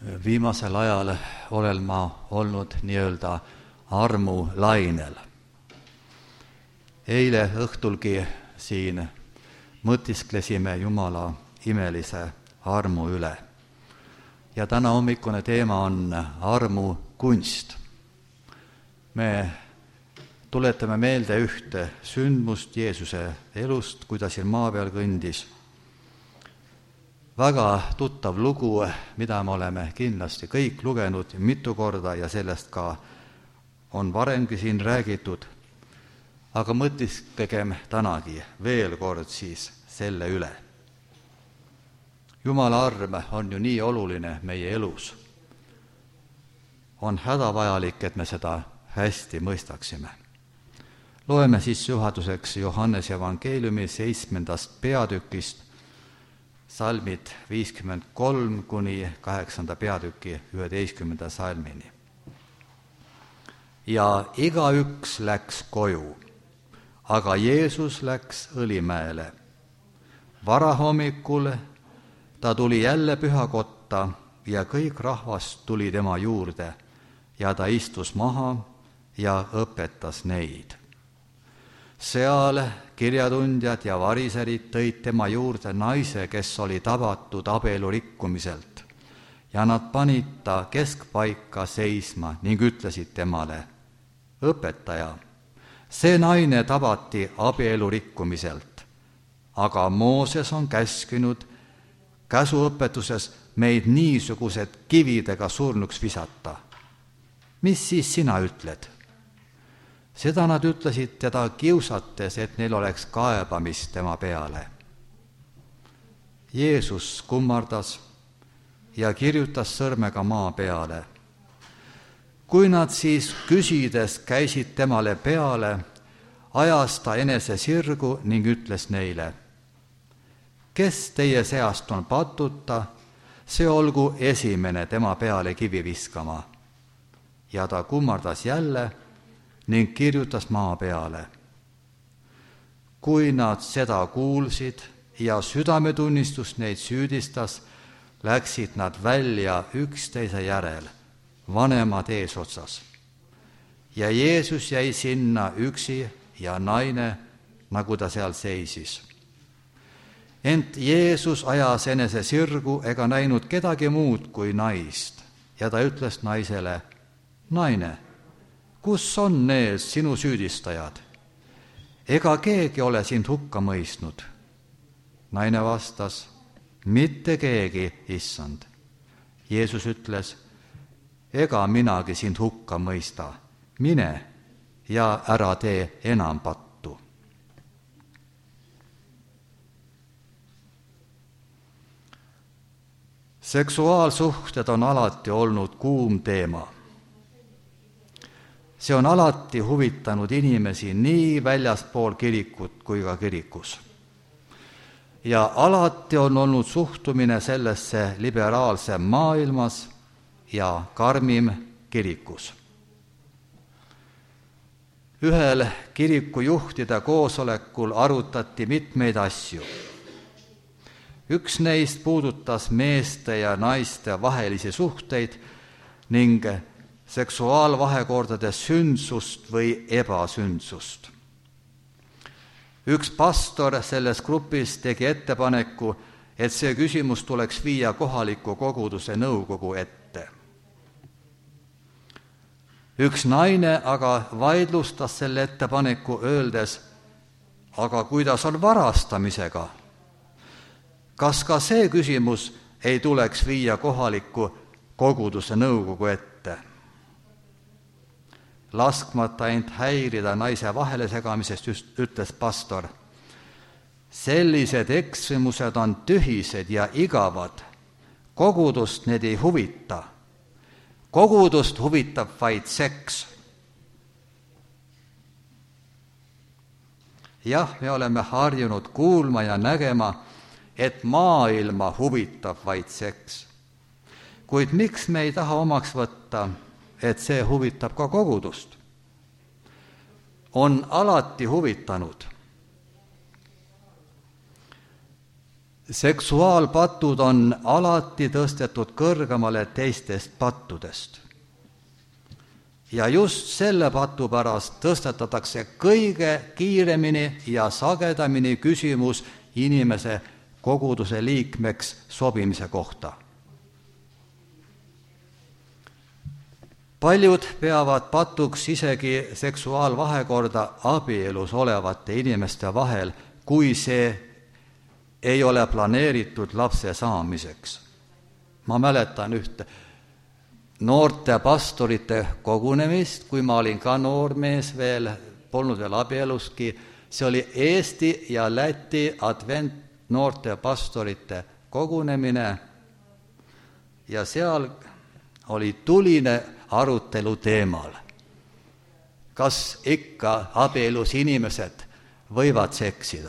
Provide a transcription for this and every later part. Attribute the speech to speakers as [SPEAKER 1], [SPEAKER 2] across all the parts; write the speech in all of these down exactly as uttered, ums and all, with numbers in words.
[SPEAKER 1] Viimasel ajal olen ma olnud nii-öelda armulainel. Eile õhtulgi siin mõtisklesime Jumala imelise armu üle. Ja täna hommikune teema on armukunst. Me tuletame meelde ühte sündmust Jeesuse elust, kui ta siin maa peal kõndis. Väga tuttav lugu, mida me oleme kindlasti kõik lugenud mitu korda ja sellest ka on varemgi siin räägitud, aga mõtisklegem tänagi veel kord siis selle üle. Jumala arm on ju nii oluline meie elus. On hädavajalik, et me seda hästi mõistaksime. Loeme siis juhatuseks Johannese evangeeliumi seitsmendast peatükist, salmid viiskümmend kolm kuni kaheksanda peatüki üheteistkümnenda salmini. Ja igaüks läks koju, aga Jeesus läks Õlimäele. Varahommikul ta tuli jälle pühakotta ja kõik rahvas tuli tema juurde ja ta istus maha ja õpetas neid. Seal kirjatundjad ja variserid tõid tema juurde naise, kes oli tabatud abielu rikkumiselt, ja nad panid ta keskpaika seisma ning ütlesid temale: õpetaja, see naine tabati abielu rikkumiselt, aga Mooses on käskinud käsuõpetuses meid niisugused kividega surnuks visata. Mis siis sina ütled? Seda nad ütlesid teda kiusates, et neil oleks kaebamist tema peale. Jeesus kummardas ja kirjutas sõrmega maa peale. Kui nad siis küsides käisid temale peale, ajas ta enese sirgu ning ütles neile: kes teie seast on patuta, see olgu esimene tema peale kivi viskama. Ja ta kummardas jälle ning kirjutas maa peale. Kui nad seda kuulsid ja südametunnistus neid süüdistas, läksid nad välja üksteise järel, vanemad eesotsas. Ja Jeesus jäi sinna üksi ja naine, nagu ta seal seisis. Ent Jeesus ajas enese sirgu ega näinud kedagi muud kui naist, ja ta ütles naisele: naine, kus on need sinu süüdistajad? Ega keegi ole sind hukka mõistnud? Naine vastas: mitte keegi, issand. Jeesus ütles: ega minagi sind hukka mõista, mine ja ära tee enam pattu. Seksuaalsuhted on alati olnud kuum teema. See on alati huvitanud inimesi nii väljaspool kirikut kui ka kirikus. Ja alati on olnud suhtumine sellesse liberaalse maailmas ja karmim kirikus. Ühel kirikujuhtide koosolekul arutati mitmeid asju. Üks neist puudutas meeste ja naiste vahelisi suhteid ning seksuaalvahekordade sündsust või ebasündsust. Üks pastor selles grupis tegi ettepaneku, et see küsimus tuleks viia kohaliku koguduse nõukogu ette. Üks naine aga vaidlustas selle ettepaneku, öeldes: aga kuidas on varastamisega? Kas ka see küsimus ei tuleks viia kohaliku koguduse nõukogu ette? Laskmata end häirida naise vahele segamisest just ütles pastor: sellised eksimused on tühised ja igavad. Kogudust need ei huvita. Kogudust huvitab vaid seks. Jah, me oleme harjunud kuulma ja nägema, et maailma huvitab vaid seks. Kuid miks me ei taha omaks võtta, et see huvitab ka kogudust? On alati huvitanud. seksuaalpatud on alati tõstetud kõrgemale teistest pattudest. Ja just selle patu pärast tõstatatakse kõige kiiremini ja sagedamini küsimus inimese koguduse liikmeks sobimise kohta. Paljud peavad patuks isegi seksuaalvahekorda abielus olevate inimeste vahel, kui see ei ole planeeritud lapse saamiseks. Ma mäletan ühte noorte pastorite kogunemist, kui ma olin ka noor mees veel, polnud veel abieluski. See oli Eesti ja Läti advent noorte pastorite kogunemine ja seal oli tuline arutelu teemal. Kas ikka abielus inimesed võivad seksida?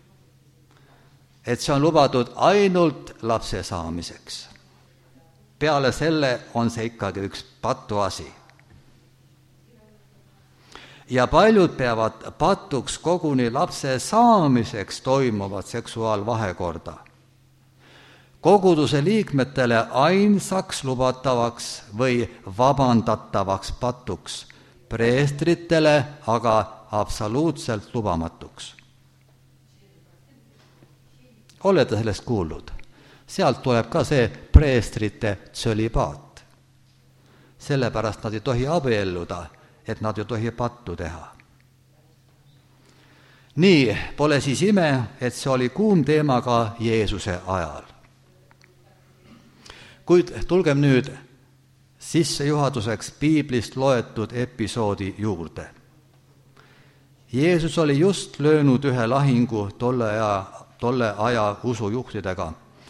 [SPEAKER 1] Et see on lubatud ainult lapse saamiseks. Peale selle on see ikkagi üks patuasi. Ja paljud peavad patuks koguni lapse saamiseks toimuvat seksuaalvahekorda. Koguduse liikmetele ainsaks lubatavaks või vabandatavaks patuks, preestritele aga absoluutselt lubamatuks. Olete sellest kuulnud? Sealt tuleb ka see preestrite tsölibaat. Sellepärast nad ei tohi abielluda, et nad ei tohi pattu teha. Nii pole siis ime, et see oli kuum teema ka Jeesuse ajal. Kuid tulgem nüüd sissejuhatuseks piiblist loetud episoodi juurde. Jeesus oli just löönud ühe lahingu tolle aja, tolle aja usujuhtidega.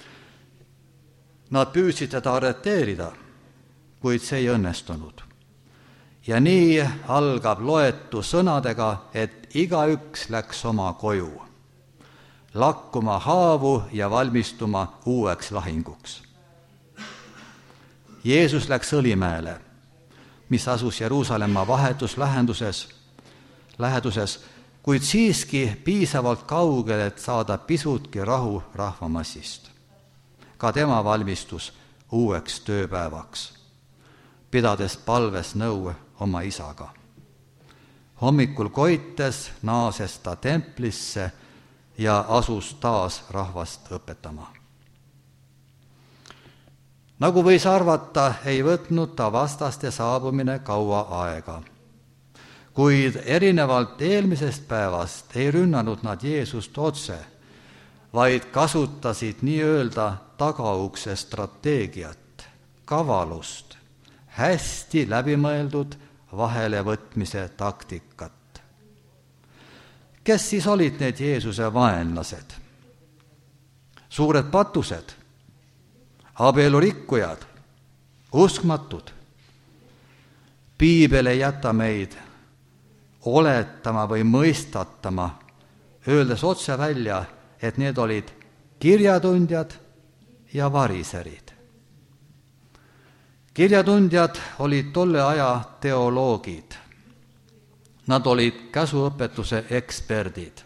[SPEAKER 1] Nad püüdsid teda arreteerida, kuid see ei õnnestunud. Ja nii algab loetu sõnadega, et igaüks läks oma koju, lakkuma haavu ja valmistuma uueks lahinguks. Jeesus läks Õlimäele, mis asus Jeruusalemma vahetuslähenduses, läheduses, kuid siiski piisavalt kaugel, et saada pisutki rahu rahvamassist. Ka tema valmistus uueks tööpäevaks, pidades palves nõu oma isaga. Hommikul koites naases ta templisse ja asus taas rahvast õpetama. Nagu võis arvata, ei võtnud ta vastaste saabumine kaua aega. Kuid erinevalt eelmisest päevast ei rünnanud nad Jeesust otse, vaid kasutasid nii-öelda tagaukse strateegiat, kavalust, hästi läbimõeldud vahelevõtmise taktikat. Kes siis olid need Jeesuse vaenlased? Suured patused, abielurikkujad, uskmatud. Piibel ei jäta meid oletama või mõistatama, öeldes otse välja, et need olid kirjatundjad ja variserid. Kirjatundjad olid tolle aja teoloogid. Nad olid käsuõpetuse eksperdid.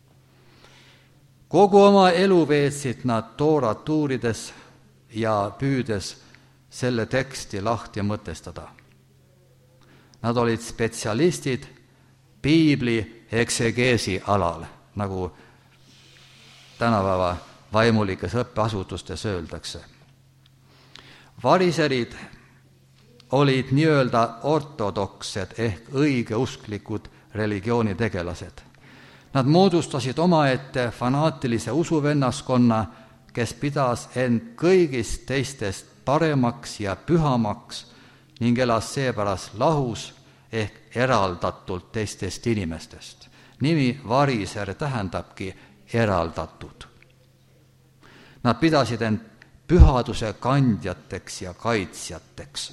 [SPEAKER 1] Kogu oma elu veetsid nad toorat uurides ja püüdes selle teksti lahti mõtestada. Nad olid spetsialistid piibli eksegeesi alal, nagu tänapäeva vaimulikes õppeasutustes öeldakse. Variserid olid nii-öelda ortodoksed ehk õigeusklikud religioonitegelased. Nad moodustasid omaette fanaatilise usuvennaskonna, kes pidas end kõigist teistest paremaks ja pühamaks ning elas seepärast lahus ehk eraldatult teistest inimestest. Nimi variser tähendabki eraldatud. Nad pidasid end pühaduse kandjateks ja kaitsjateks.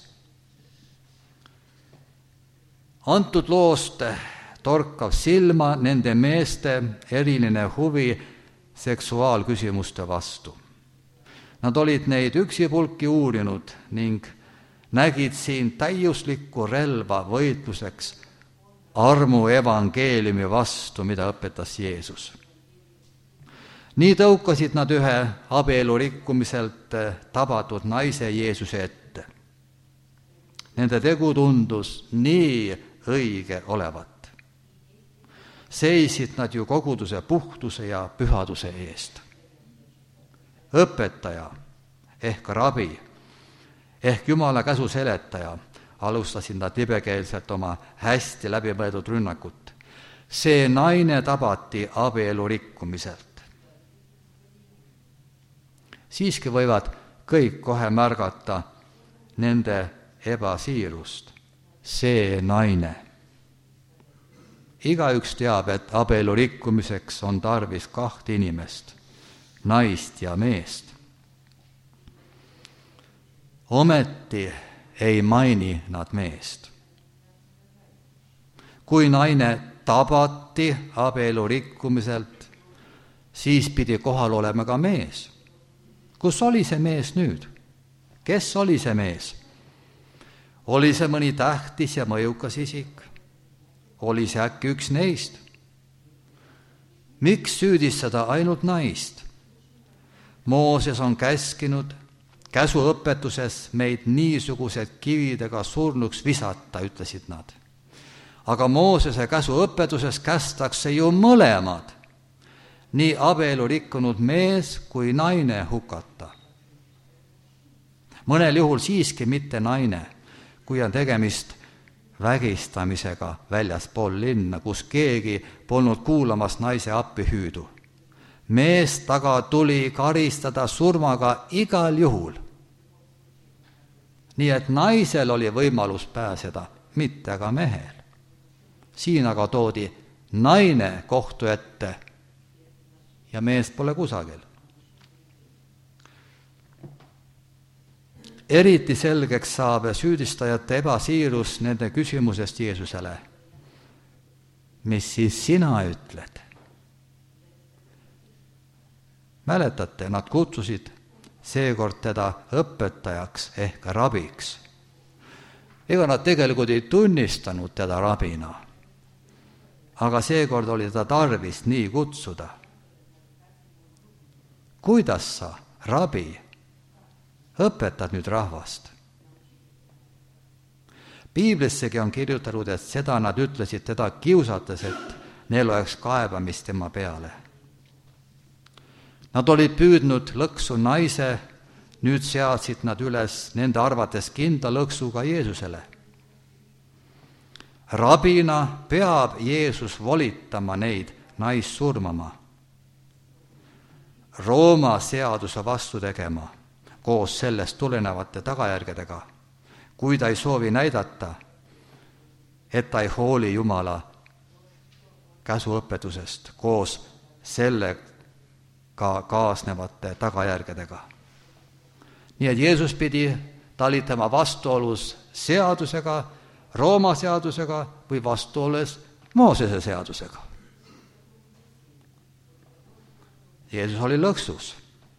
[SPEAKER 1] Antud loost torkab silma nende meeste eriline huvi seksuaalküsimuste vastu. Nad olid neid üksipulki uurinud ning nägid siin täiuslikku relva võitluseks armu evangeeliumi vastu, mida õpetas Jeesus. nii tõukasid nad ühe abielu rikkumiselt tabatud naise Jeesuse ette. Nende tegu tundus nii õige olevat. Seisid nad ju koguduse puhtuse ja pühaduse eest. Õpetaja ehk rabi ehk Jumala käsu seletaja alustasid nad libekeelselt oma hästi läbimõeldud rünnakut. See naine tabati abielu rikkumiselt. Siiski võivad kõik kohe märgata nende ebasiirust. See naine. Igaüks teab, et abielu rikkumiseks on tarvis kahte inimest, naist ja meest. Ometi ei maini nad meest. Kui naine tabati abielu rikkumiselt, siis pidi kohal olema ka mees. Kus oli see mees nüüd? Kes oli see mees? Oli see mõni tähtis ja mõjukas isik? Oli see äkki üks neist? Miks süüdistada ainult naist? Mooses on käskinud käsuõpetuses meid niisugused kividega surnuks visata, ütlesid nad. Aga Moosese käsuõpetuses kästakse ju mõlemad, nii abielu rikkunud mees kui naine hukata. Mõnel juhul siiski mitte naine, kui on tegemist vägistamisega väljaspool linna, kus keegi polnud kuulamas naise appihüüdu. Mees taga tuli karistada surmaga igal juhul. Nii et naisel oli võimalus pääseda, mitte aga mehel. Siin aga toodi naine kohtu ette ja mees pole kusagil. Eriti selgeks saab süüdistajate ebasiirus nende küsimusest Jeesusele. Mis siis sina ütled? Mäletate, nad kutsusid seekord teda õpetajaks ehk rabiks. Ega nad tegelikult ei tunnistanud teda rabina, aga seekord oli ta tarvis nii kutsuda. Kuidas sa, rabi, õpetad nüüd rahvast? Piiblissegi on kirjutatud, et seda nad ütlesid teda kiusates, et neil oleks kaebamist tema peale. Nad olid püüdnud lõksu naise, nüüd seadsid nad üles nende arvates kindla lõksuga Jeesusele. Rabina peab Jeesus volitama neid naist surmama, Rooma seaduse vastu tegema, koos sellest tulenevate tagajärgedega, kui ta ei soovi näidata, et ta ei hooli Jumala käsuõpetusest koos selle ka kaasnevate tagajärgedega. Nii et Jeesus pidi talitama vastuolus seadusega, Rooma seadusega või vastuolus Moosese seadusega. Jeesus oli lõksus.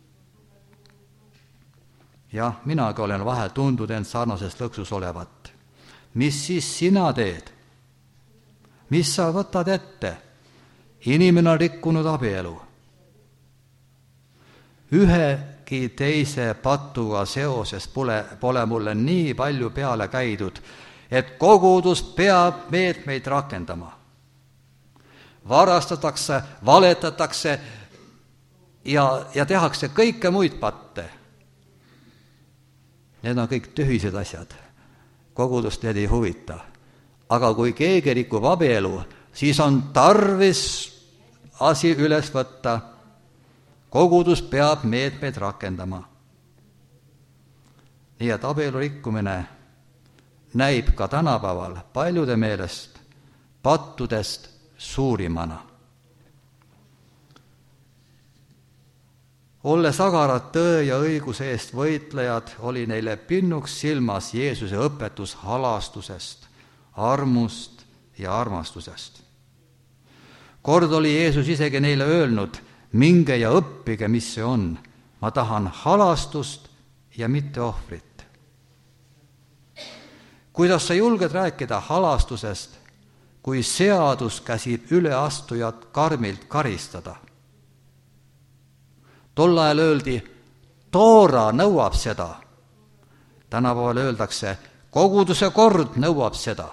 [SPEAKER 1] Jah, minagi olen vahel tundnud end sarnasest lõksus olevat. Mis siis sina teed? Mis sa võtad ette? Inimene on rikkunud abielu. Ühegi teise patuga seoses pole, pole mulle nii palju peale käidud, et kogudus peab meetmeid rakendama. Varastatakse, valetatakse ja, ja tehakse kõike muid patte. Need on kõik tühised asjad. Kogudust need ei huvita. Aga kui keegi rikub abielu, siis on tarvis asi üles võtta. Kogudus peab meetmeid rakendama. Nii et abielu rikkumine näib ka tänapäeval paljude meelest pattudest suurimana. Olles agarad tõe ja õiguse eest võitlejad, oli neile pinnuks silmas Jeesuse õpetus halastusest, armust ja armastusest. Kord oli Jeesus isegi neile öelnud, minge ja õppige, mis see on. Ma tahan halastust ja mitte ohvrit. Kuidas sa julged rääkida halastusest, kui seadus käsib üleastujat karmilt karistada? tol ajal öeldi, Toora nõuab seda. Tänapäeval öeldakse, koguduse kord nõuab seda.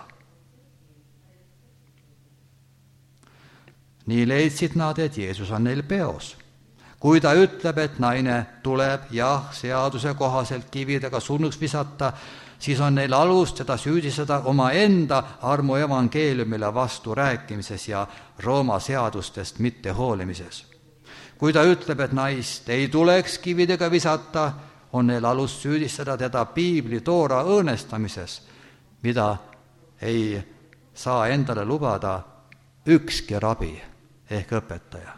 [SPEAKER 1] Nii leidsid nad, et Jeesus on neil peos. Kui ta ütleb, et naine tuleb, jah, seaduse kohaselt kividega surnuks visata, siis on neil alust teda süüdistada omaenda armu evangeeliumile vastu rääkimises ja Rooma seadustest mitte hoolimises. Kui ta ütleb, et naist ei tuleks kividega visata, on neil alust süüdistada teda piibli Toora õõnestamises, mida ei saa endale lubada ükski rabi ehk õpetaja.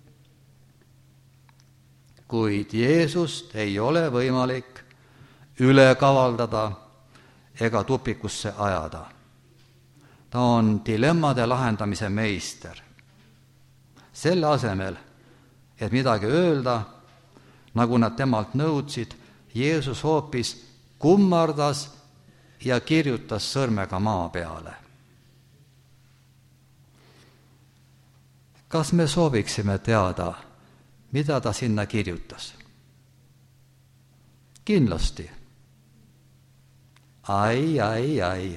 [SPEAKER 1] Kuid Jeesust ei ole võimalik üle kavaldada ega tupikusse ajada. Ta on dilemmade lahendamise meister. Selle asemel, et midagi öelda, nagu nad temalt nõudsid, Jeesus hoopis kummardas ja kirjutas sõrmega maa peale. Kas me sooviksime teada, mida ta sinna kirjutas? Kindlasti. Ai, ai, ai.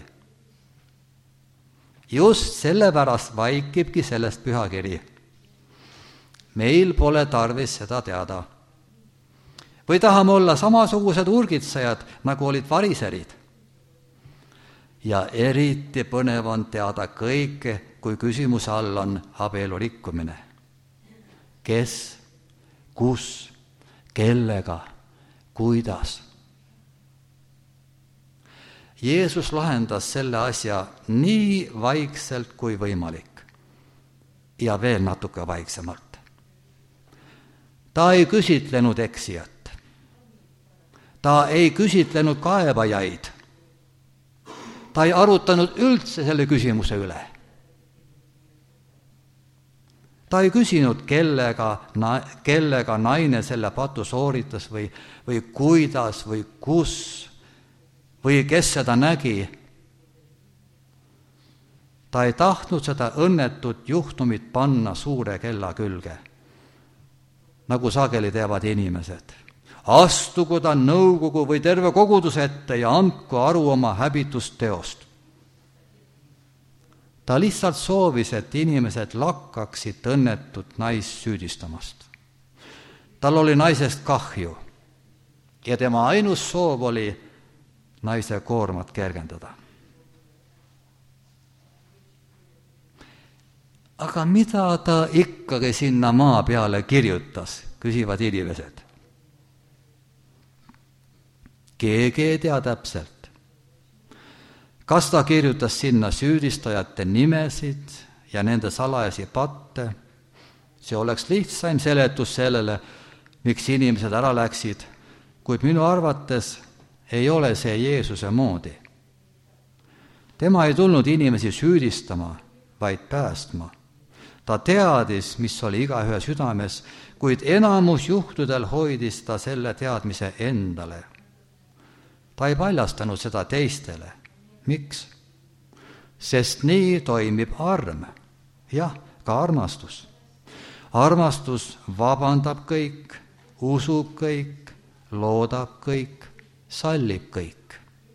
[SPEAKER 1] Just sellepärast vaikibki sellest pühakiri. Meil pole tarvis seda teada. Või tahame olla samasugused urgitsejad, nagu olid variserid. Ja eriti põnev on teada kõike, kui küsimuse all on abielu rikkumine. Kes, kus, kellega, kuidas? Jeesus lahendas selle asja nii vaikselt kui võimalik ja veel natuke vaiksemalt. Ta ei küsitlenud eksijat. Ta ei küsitlenud kaebajaid. Ta ei arutanud üldse selle küsimuse üle. Ta ei küsinud, kellega, na, kellega naine selle patu sooritas või, või kuidas või kus või kes seda nägi. Ta ei tahtnud seda õnnetut juhtumit panna suure kella külge, nagu sageli teevad inimesed. Astugu ta nõukogu või terve koguduse ette ja andku aru oma häbitust teost. Ta lihtsalt soovis, et inimesed lakkaksid õnnetut naist süüdistamast. Tal oli naisest kahju ja tema ainus soov oli naise koormat kergendada. Aga mida ta ikkagi sinna maa peale kirjutas, küsivad inimesed. Keegi ei tea täpselt. Kas ta kirjutas sinna süüdistajate nimesid ja nende salajasi patte? See oleks lihtsaim seletus sellele, miks inimesed ära läksid, kuid minu arvates ei ole see Jeesuse moodi. Tema ei tulnud inimesi süüdistama, vaid päästma. Ta teadis, mis oli igaühe südames, kuid enamus juhtudel hoidis ta selle teadmise endale. Ta ei paljastanud seda teistele. Miks? Sest nii toimib arm. Jah, ka armastus. Armastus vabandab kõik, usub kõik, loodab kõik, sallib kõik.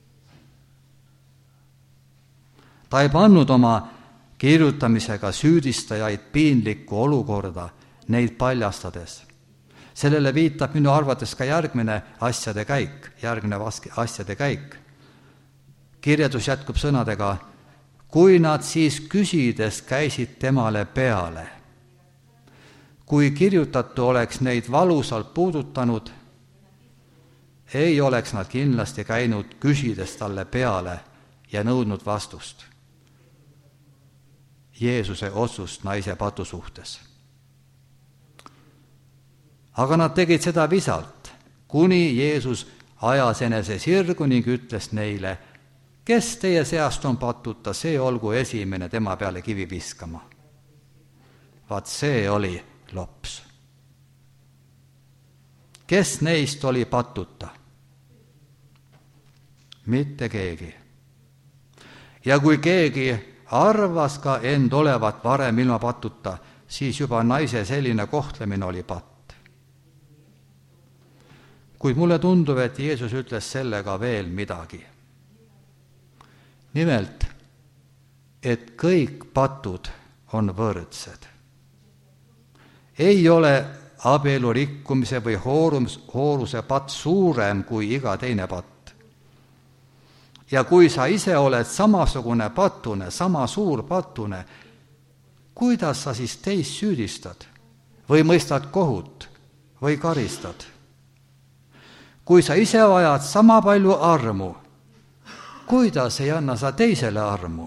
[SPEAKER 1] Ta ei pannud oma kirjutamisega süüdistajaid piinlikku olukorda, neid paljastades. Sellele viitab minu arvates ka järgmine asjade käik, järgmine asjade käik. Kirjeldus jätkub sõnadega, kui nad siis küsides käisid temale peale. Kui kirjutatu oleks neid valusalt puudutanud, ei oleks nad kindlasti käinud küsides talle peale ja nõudnud vastust. Jeesuse otsust naise patu suhtes. Aga nad tegid seda visalt, kuni Jeesus ajas enese sirgu ning ütles neile, kes teie seast on patuta, see olgu esimene tema peale kivi viskama. Vaat see oli lops. Kes neist oli patuta? Mitte keegi. Ja kui keegi arvas ka end olevat varem ilma patuta, siis juba naise selline kohtlemine oli patt. kuid mulle tundub, et Jeesus ütles sellega veel midagi. Nimelt, et kõik patud on võrdsed. Ei ole abielu rikkumise või hoorus, hooruse patt suurem kui iga teine patt. Ja kui sa ise oled samasugune patune, sama suur patune, kuidas sa siis teist süüdistad või mõistad kohut või karistad? Kui sa ise vajad sama palju armu, kuidas ei anna sa teisele armu?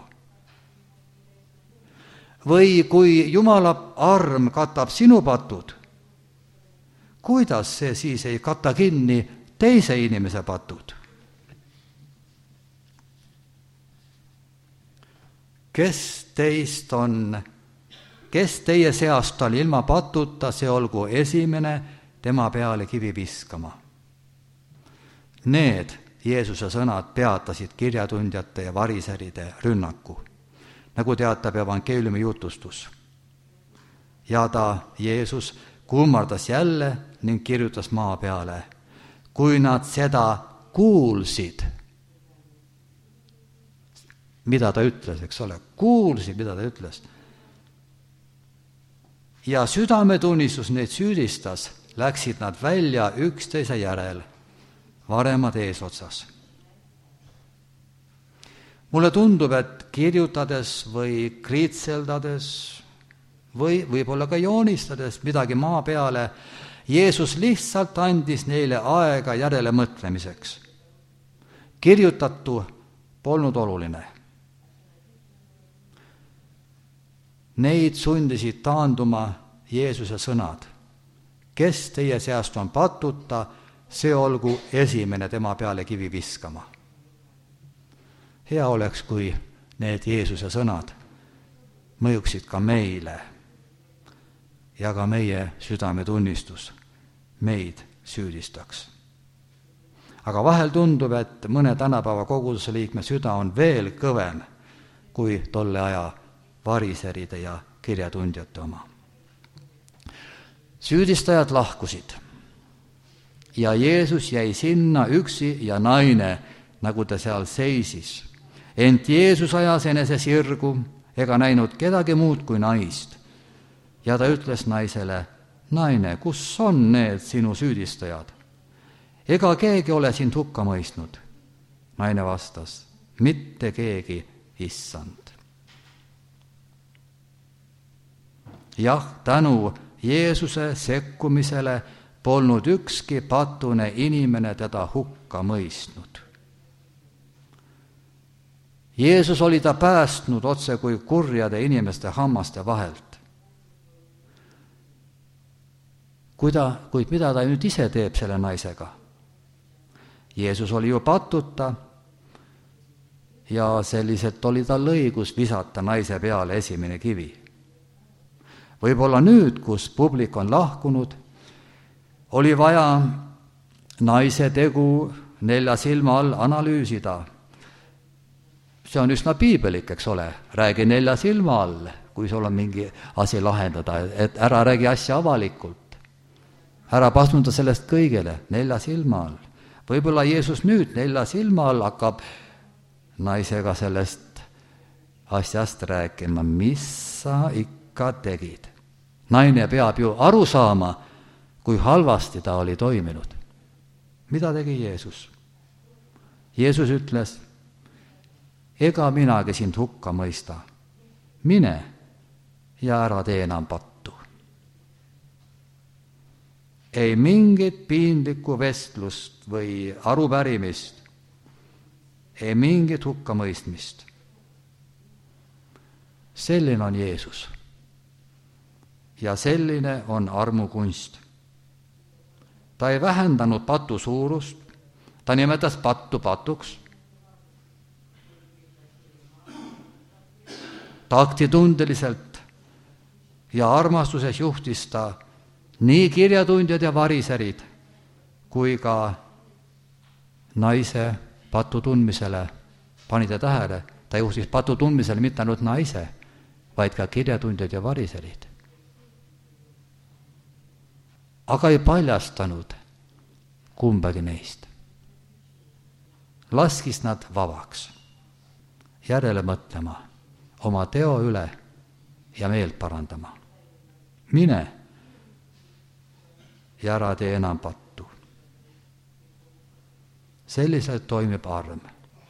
[SPEAKER 1] Või kui Jumala arm katab sinu patud, kuidas see siis ei kata kinni teise inimese patud? Kes teist on, kes teie seast on ilma patuta, see olgu esimene tema peale kivi viskama. Need Jeesuse sõnad peatasid kirjatundjate ja variseride rünnaku, nagu teatab evangeeliumi jutustus. Ja ta, Jeesus, kummardas jälle ning kirjutas maa peale. Kui nad seda kuulsid, mida ta ütles, eks ole, kuulsid, mida ta ütles. Ja südametunnistus neid süüdistas, läksid nad välja üksteise järel, varemad eesotsas. Mulle tundub, et kirjutades või kriitseldades või võib-olla ka joonistades midagi maa peale, Jeesus lihtsalt andis neile aega järele mõtlemiseks. Kirjutatu polnud oluline. Neid sundisid taanduma Jeesuse sõnad. Kes teie seast on patuta, see olgu esimene tema peale kivi viskama. Hea oleks, kui need Jeesuse sõnad mõjuksid ka meile ja ka meie südametunnistus meid süüdistaks. Aga vahel tundub, et mõne tänapäeva koguduse liikme süda on veel kõvem kui tolle aja variseride ja kirjatundjate oma. Süüdistajad lahkusid ja Jeesus jäi sinna üksi ja naine, nagu ta seal seisis. Ent Jeesus ajas enese sirgu ega näinud kedagi muud kui naist. Ja ta ütles naisele, naine, kus on need sinu süüdistajad? Ega keegi ole sind hukka mõistnud? Naine vastas, mitte keegi, issand. Jah, tänu Jeesuse sekkumisele polnud ükski patune inimene teda hukka mõistnud. Jeesus oli ta päästnud otse kui kurjade inimeste hammaste vahelt. Kuida, kuid mida ta nüüd ise teeb selle naisega? Jeesus oli ju patuta ja selliselt oli tal õigus visata naise peale esimene kivi. Võib-olla nüüd, kus publik on lahkunud, oli vaja naise tegu nelja silma all analüüsida. See on üsna piibelik, eks ole, räägi nelja silma all, kui sul on mingi asi lahendada, et ära räägi asja avalikult. Ära pasnuda sellest kõigele nelja silma all. Võib-olla Jeesus nüüd nelja silma all hakkab naisega sellest asjast rääkima, mis sa ikka tegid. Naine peab ju aru saama, kui halvasti ta oli toiminud. Mida tegi Jeesus? Jeesus ütles, ega minagi sind hukka mõista. Mine ja ära tee enam pattu. Ei mingit piinlikku vestlust või arupärimist, ei mingit hukkamõistmist. Selline on Jeesus. Ja selline on armukunst. Ta ei vähendanud patu suurust, ta nimetas pattu patuks. Taktitundeliselt ja armastuses juhtis ta nii kirjatundjad ja variserid kui ka naise patu tundmisele. Panite tähele, ta juhtis patu tundmisele mitte ainult naise, vaid ka kirjatundjad ja variserid. Aga ei paljastanud, kumbagi neist. Laskis nad vabaks, järele mõtlema oma teo üle ja meelt parandama. Mine ja ära tee enam pattu. Selliselt toimib arm.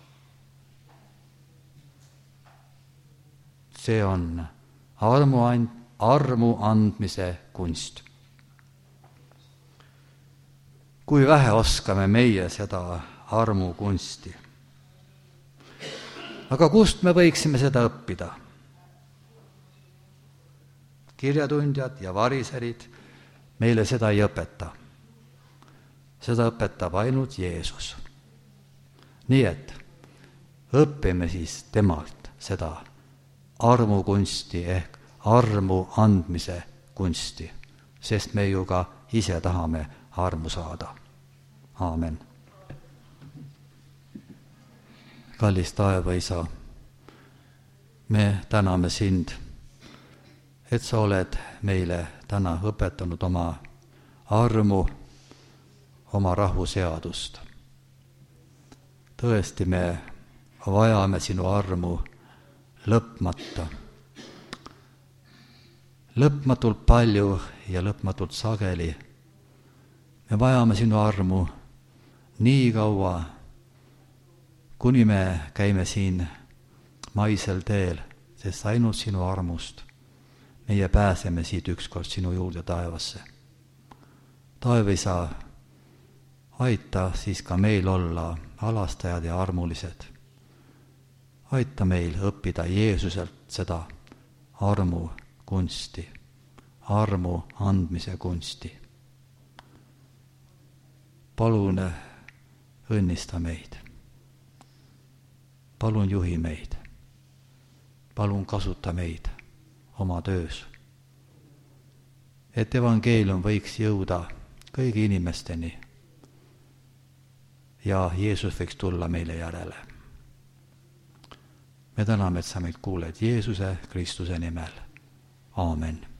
[SPEAKER 1] See on armu, and, armu andmise kunst. Kui vähe oskame meie seda armu kunsti. Aga kust me võiksime seda õppida? Kirjatundjad ja variserid meile seda ei õpeta. Seda õpetab ainult Jeesus. Nii et õppime siis temalt seda armukunsti ehk armu andmise kunsti, sest me ju ka ise tahame armu saada. Aamen. Kallis taevaisa, me täname sind, et sa oled meile täna õpetanud oma armu, oma rahuseadust. Tõesti, me vajame sinu armu lõpmata. Lõpmatult palju ja lõpmatult sageli. Me vajame sinu armu nii kaua, kuni me käime siin maisel teel, sest ainult sinu armust meie pääseme siit ükskord sinu juurde taevasse. Taevaisa, aita siis ka meil olla alastajad ja armulised. Aita meil õppida Jeesuselt seda armu kunsti, armu andmise kunsti. Palun õnnista meid. Palun juhi meid. Palun kasuta meid oma töös, et evangeelium võiks jõuda kõigi inimesteni ja Jeesus võiks tulla meile järele. Me täname, et sa meid kuuled Jeesuse Kristuse nimel. Aamen.